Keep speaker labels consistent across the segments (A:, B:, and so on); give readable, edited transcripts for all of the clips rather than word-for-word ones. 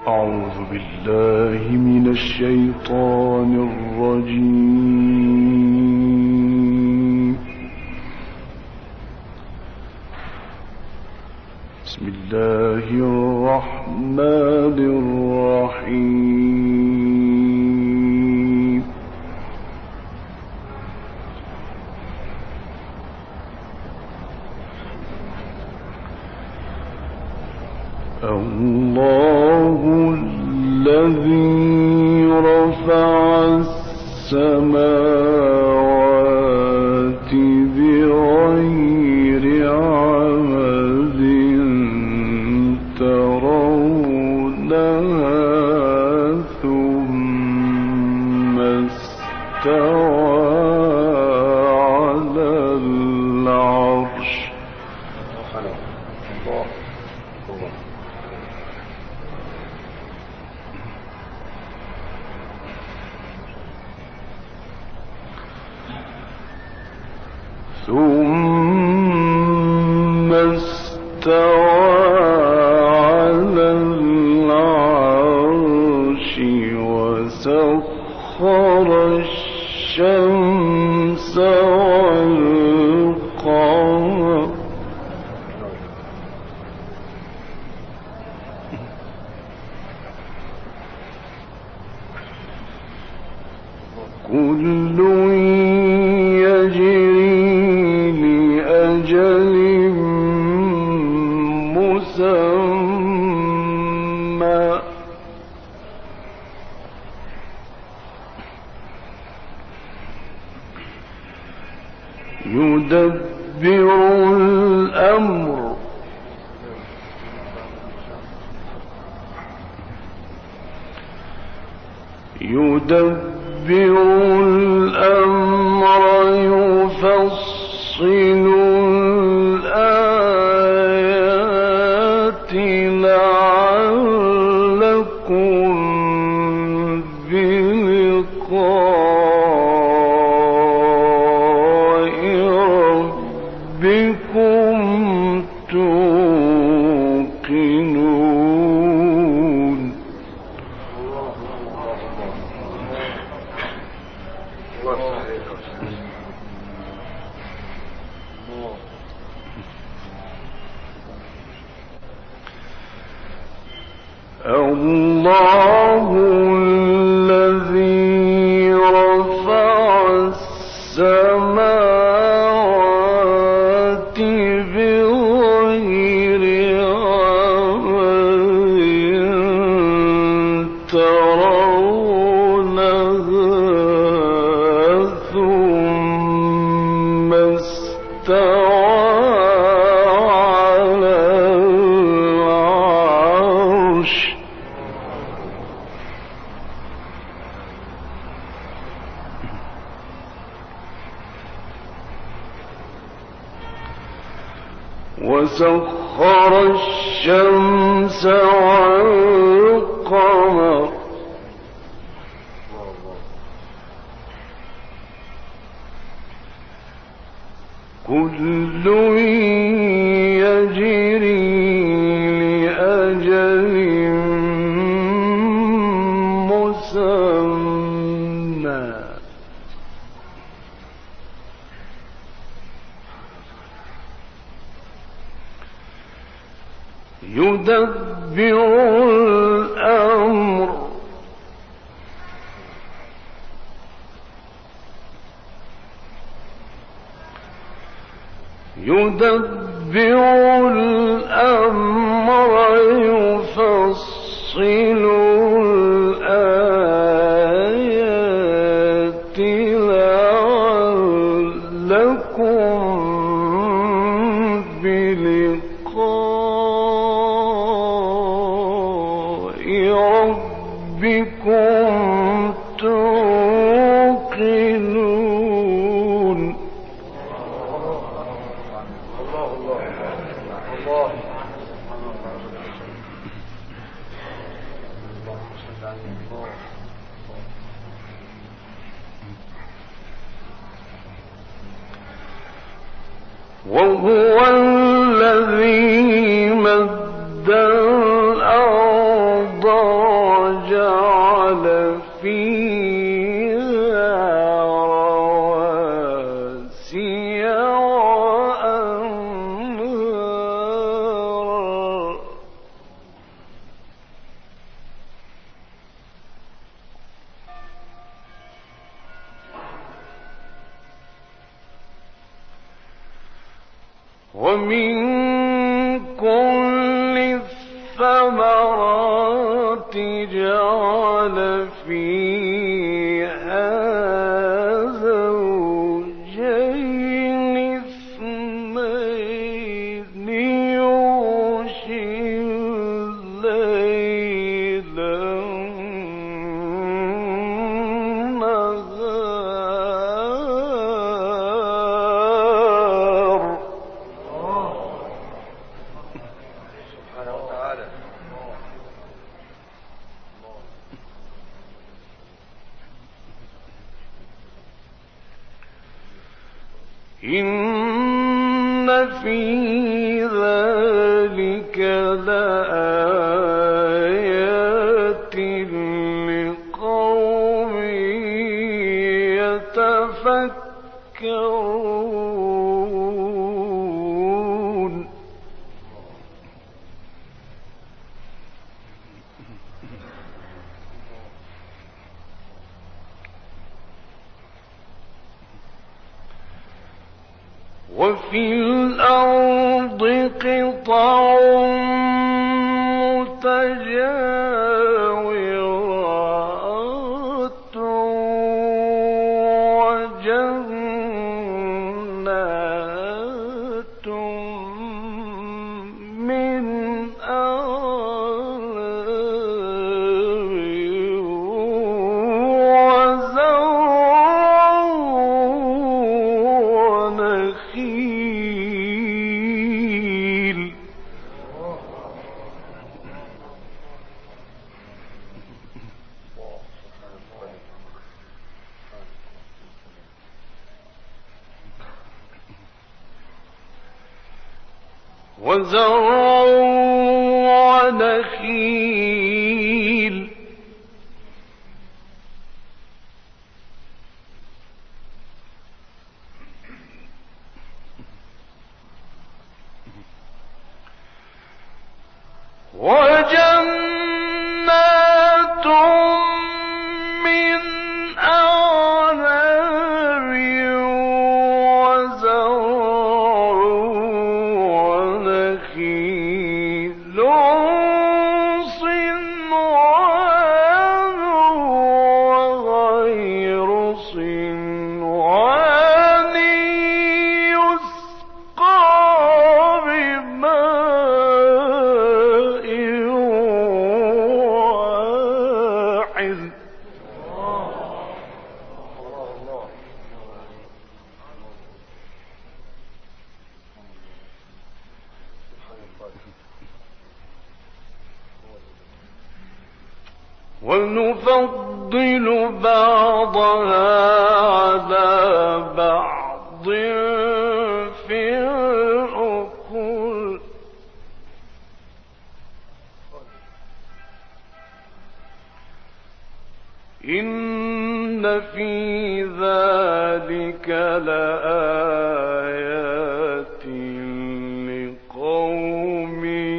A: أعوذ بالله من الشيطان الرجيم. بسم الله الرحمن الرحيم. الله الذي رفع السماوات بغير عمد ترونها ثم استوى على العرش. ثم استوى على العرش وسخر الشمس والقمر كل يدبر الأمر يفصل الآيات لعلكم بلقاء ربكم توقنون. الله الذي رفع السماوات بغير عمد ترونها ثم استوى وسخر الشمس والقمر كل يجري لأجل مسمى يدبر الأمر يفصل الآيات لعلكم بلقاء ربكم توقنون. وهو الذي مد الأرض ومن كل الثمرات جعل فيها زوجين اثنين يغشي الليل النهار.
B: سبحانه وتعالى.
A: إن في ذلك لآيات لقوم يتفكرون. وفي الأرض قطع متجاورات وجنات من أعناب وزرع ونخيل. وزرع ونخيل وجنات من أعناب وزرع ونخيل صنوان وغير صنوان يسقى بماء واحد. ونفضل بعضها على بعض في الأكل. إن في ذلك لآيات لقوم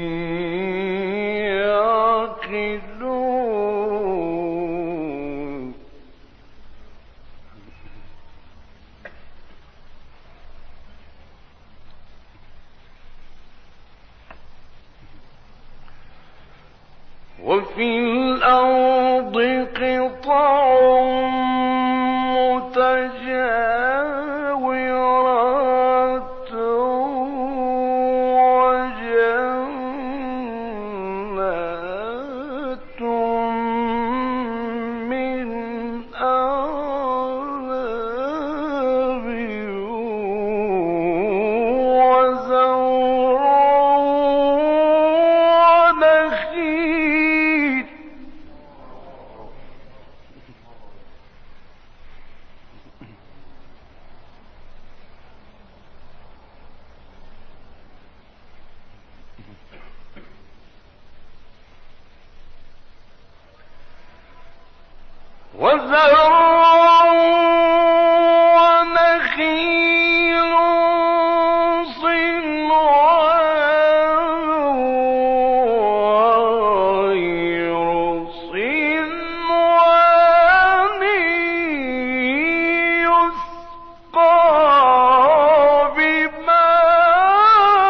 A: يعقلون. وفي الأرض قطع متجاورات وجنات من أعناب وزرع ونخيل وزرع ونخيل صنوان وغير صنوان يسقى بماء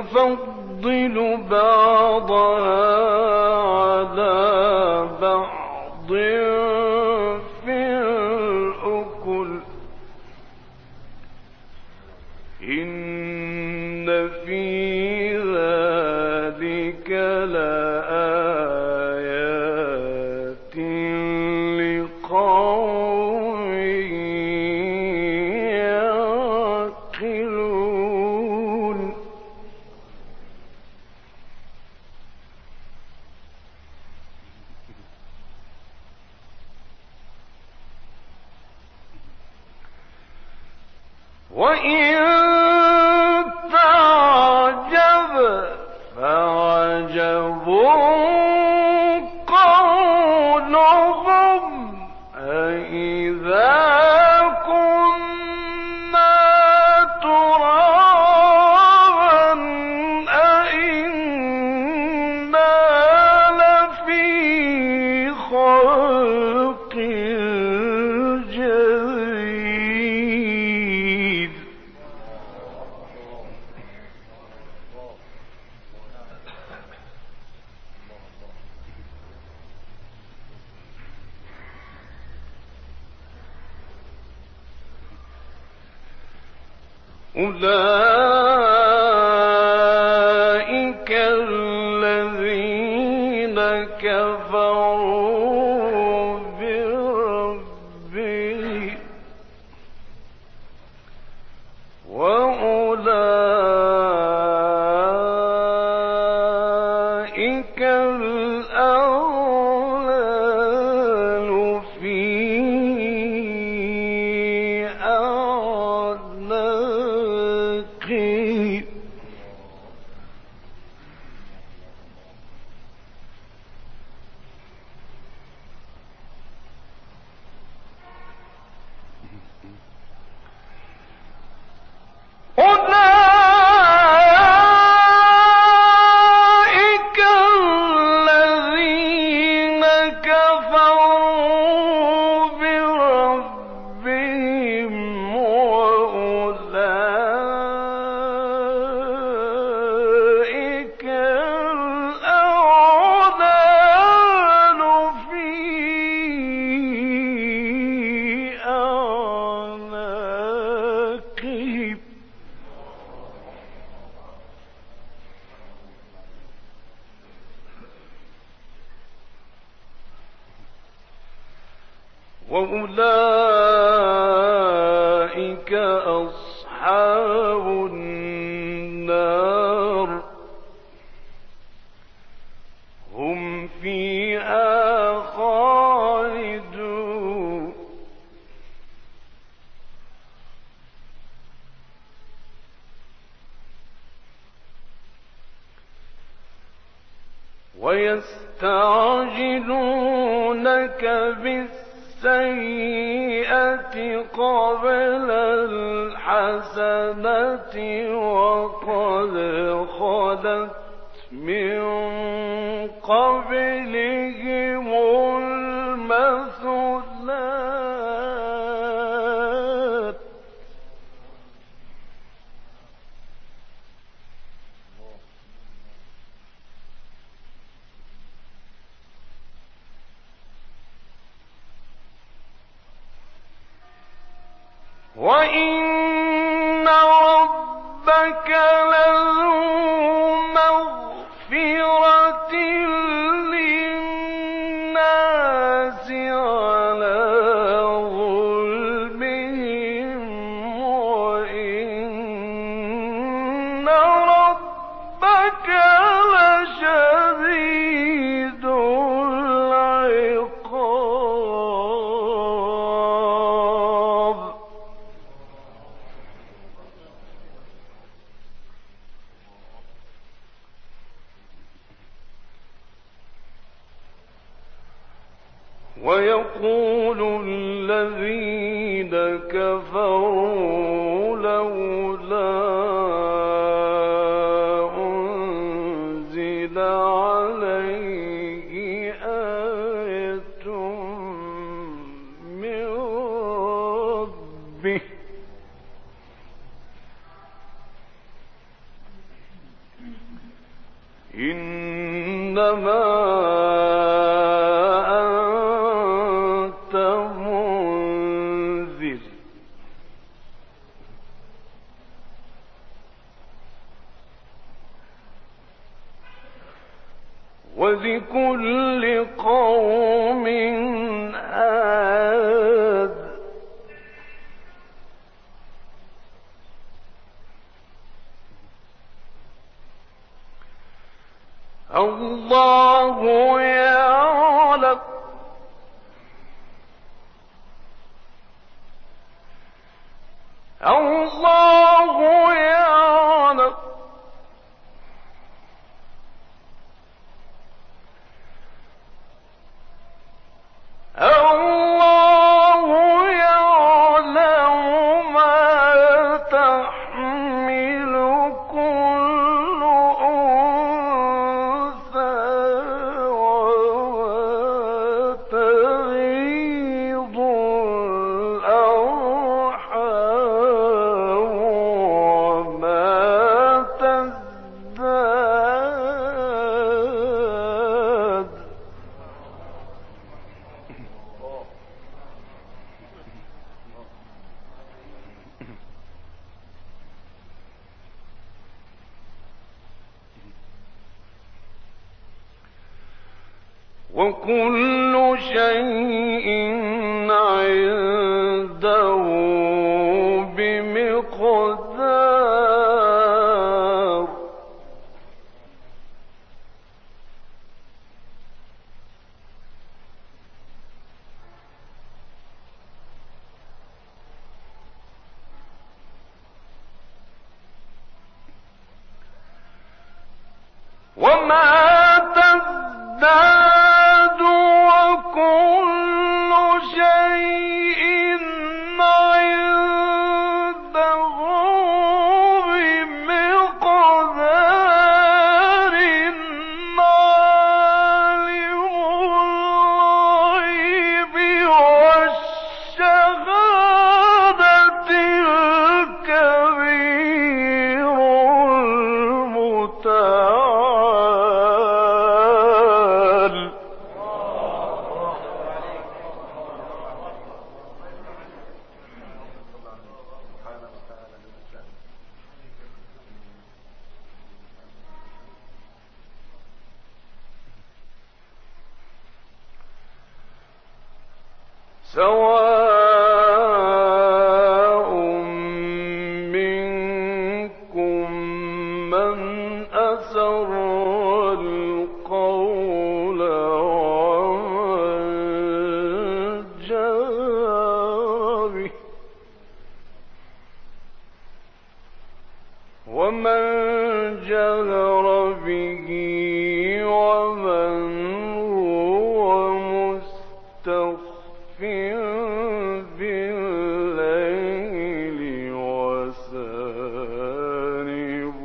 A: نفضل بعضها على بعض في الأكل إن في ذلك لآيات لقوم يعقلون وإن تعجب فعجب قولهم أإذا كنا ترابا أإنا لفي خلق جديد أولئك الذين كفروا بربهم وأولئك الأغلال في أعناقهم أولئك الذين كفروا بربهم وأولئك الأغلال في أعناقهم وأولئك أصحاب النار هم فيها خالدون ويستعجلونك بالسيئة قبل الحسنة وقد خلت من قبلهم المثلات وإن ربك لذو مغفرة للناس على ظلمهم وإن ربك لشديد العقاب ويقول الذين كفروا لولا أنزل عليه آية من ربه إنما أنت منذر ولكل قوم هاد الله يعلم ما تحمل كل أنثى وما تغيض الأرحام وما تزداد وكل شيء عنده بمقدار وما تزداد وكل شيء عنده بمقدار عالم الغيب والشهادة الكبير المتعال سواء منكم من أسر القول ومن جهر به ومن هو مستخف بالليل وسارب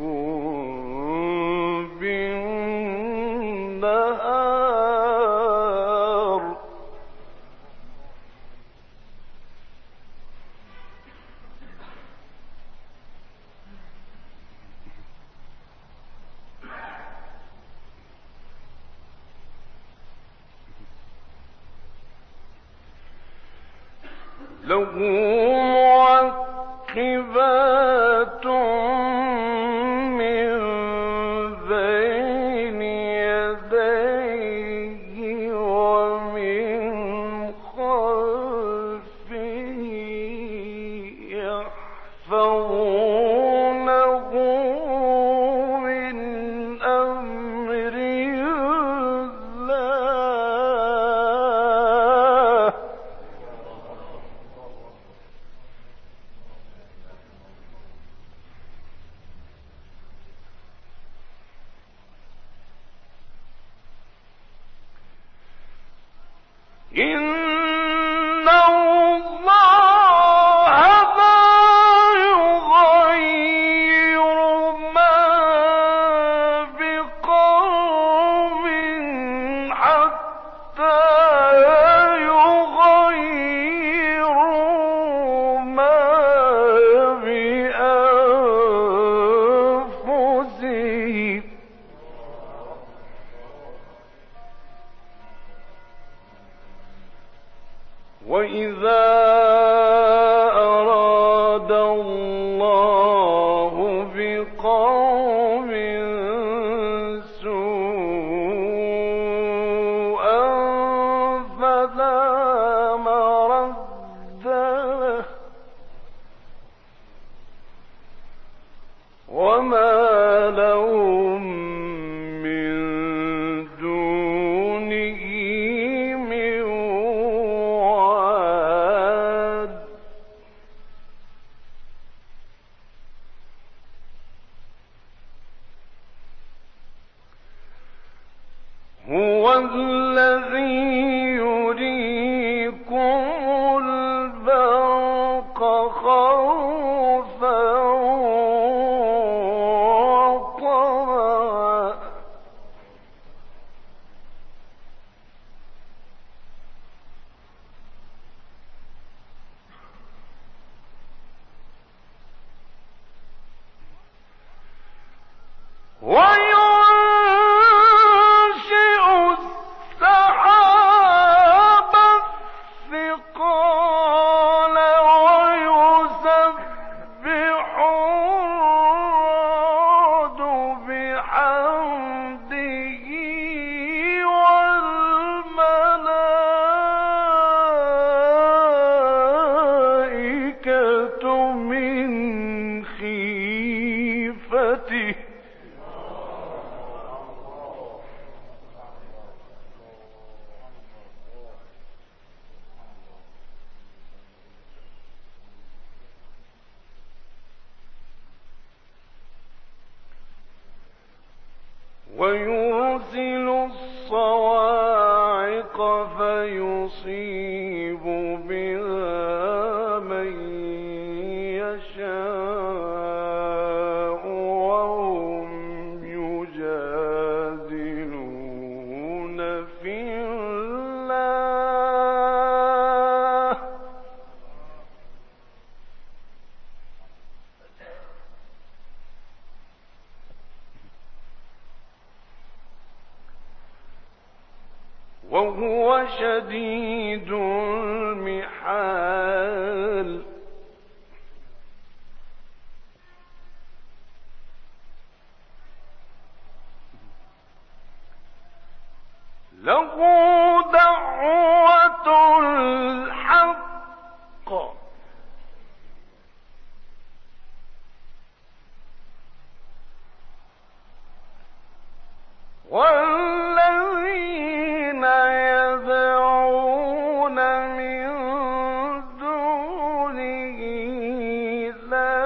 A: بالنهار له معقبات من بين يديه ومن خلفه يحفظونه من أمر الله إن الله لا يغير ما بقوم حتى يغيروا ما بأنفسهم وإذا أراد الله بقوم سوءا فلا مرد له وما لهم من دونه من واد هو الذي يريكم البرق خوفا وطمعا وينشئ السحاب الثقال ويسبح الرعد بحمده والملائكة من خيفته ويرسل الصواعق فيصيب بها من يشاء وهم يجادلون في الله وهو شديد المحال له دعوة الحق والذين يدعون من دونه لا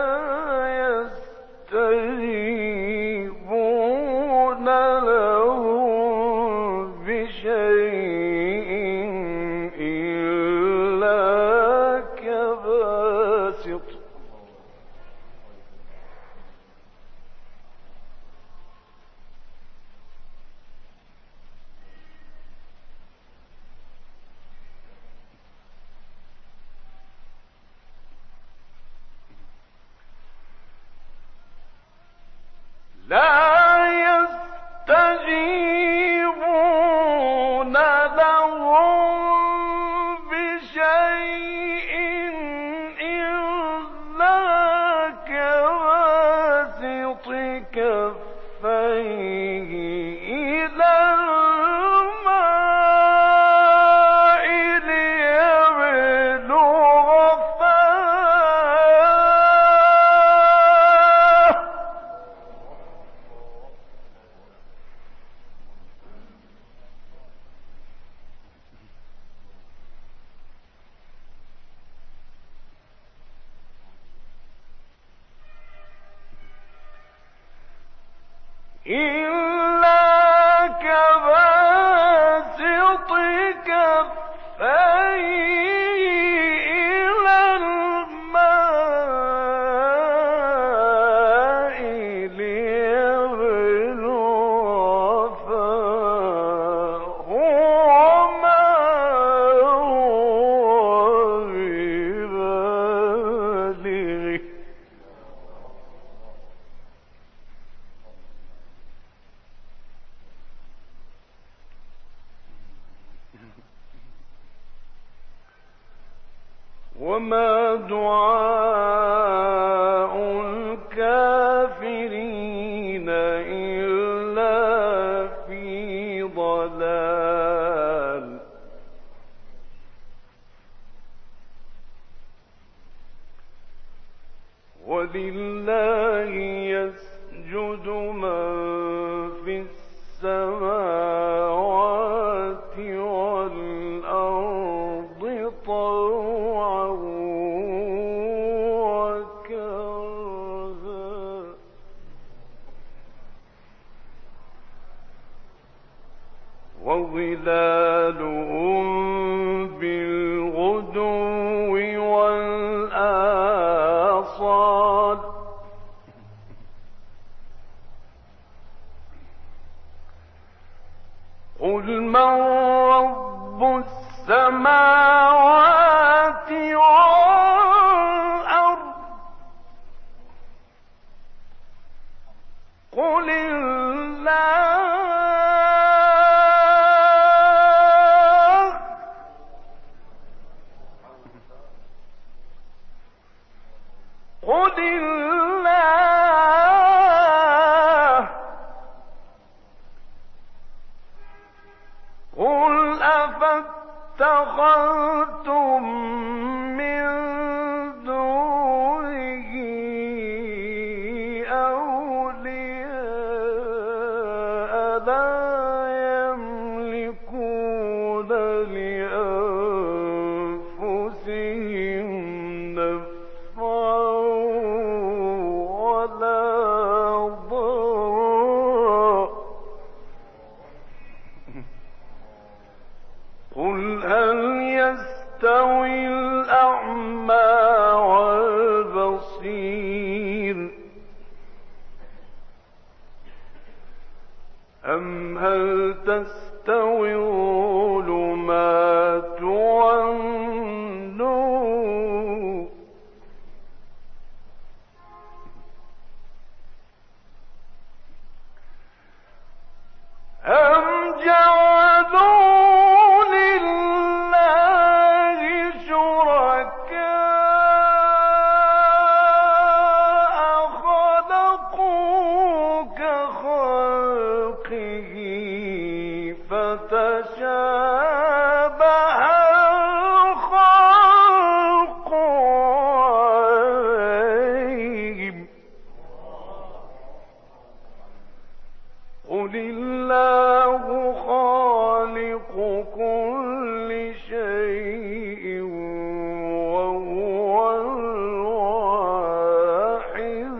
A: يستجيبون لهم بشيء إلا كباسط لا يستجيبون لهم بشيء إلا كباسط كفيه إلى الماء ليبلغ فاه إلا كباسط كفيه إلى الماء ليبلغ فاه وما هو ببالغه وما دعاء الكافرين إلا في ضلال ولله يسجد من في السماوات والأرض طوعا وكرها وظلالهم بالغدو والآصال قل من رب السماوات والأرض قل الله قل الله قل أفاتخذتم من دونه أولياء لا يملكون لأنفسهم نفعا ولا ضرا قل هل يستوي الأعمى والبصير أم هل تستوي الظلمات والنور أم جعلوا لله شركاء خلقوا كخلقه فتشابه الخلق عليهم قل الله خالق كل شيء وهو الواحد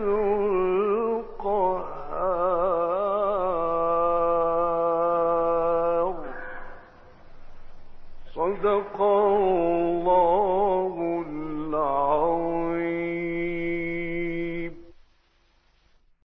A: القهار صدق الله